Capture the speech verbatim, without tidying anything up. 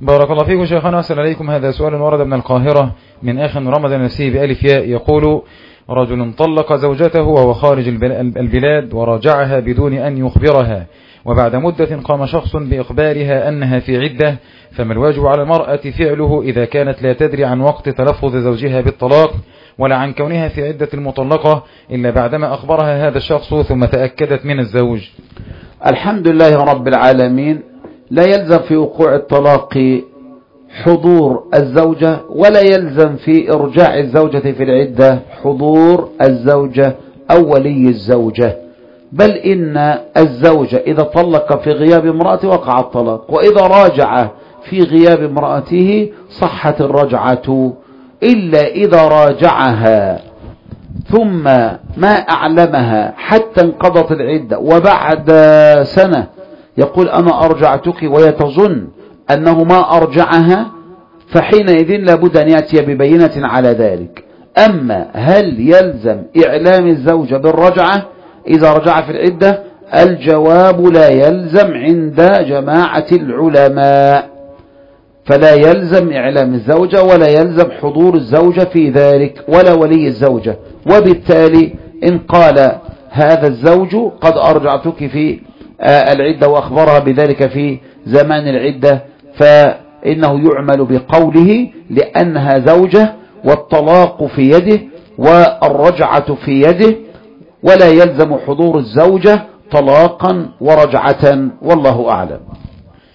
بارك الله فيكم شيخنا، أسأل عليكم. هذا سؤال ورد من القاهرة من أخ رمضان نفسه بألف ياء، يقول: رجل طلق زوجته وهو خارج البلاد وراجعها بدون أن يخبرها، وبعد مدة قام شخص بإخبارها أنها في عدة، فما الواجب على المرأة فعله إذا كانت لا تدري عن وقت تلفظ زوجها بالطلاق ولا عن كونها في عدة المطلقة إلا بعدما أخبرها هذا الشخص ثم تأكدت من الزوج؟ الحمد لله رب العالمين. لا يلزم في وقوع الطلاق حضور الزوجة، ولا يلزم في إرجاع الزوجة في العدة حضور الزوجة أو ولي الزوجة، بل إن الزوجة إذا طلق في غياب امرأته وقع الطلاق، وإذا راجع في غياب امرأته صحت الرجعة، إلا إذا راجعها ثم ما أعلمها حتى انقضت العدة وبعد سنة يقول أنا أرجعتك وهي تظن أنه ما أرجعها، فحينئذ لابد أن يأتي ببينة على ذلك. أما هل يلزم إعلام الزوجة بالرجعة إذا رجع في العدة؟ الجواب لا يلزم عند جماعة العلماء، فلا يلزم إعلام الزوجة ولا يلزم حضور الزوجة في ذلك ولا ولي الزوجة. وبالتالي إن قال هذا الزوج قد أرجعتك في العدة وأخبرها بذلك في زمان العدة، فإنه يعمل بقوله لأنها زوجة والطلاق في يده والرجعة في يده، ولا يلزم حضور الزوجة طلاقا ورجعة، والله أعلم.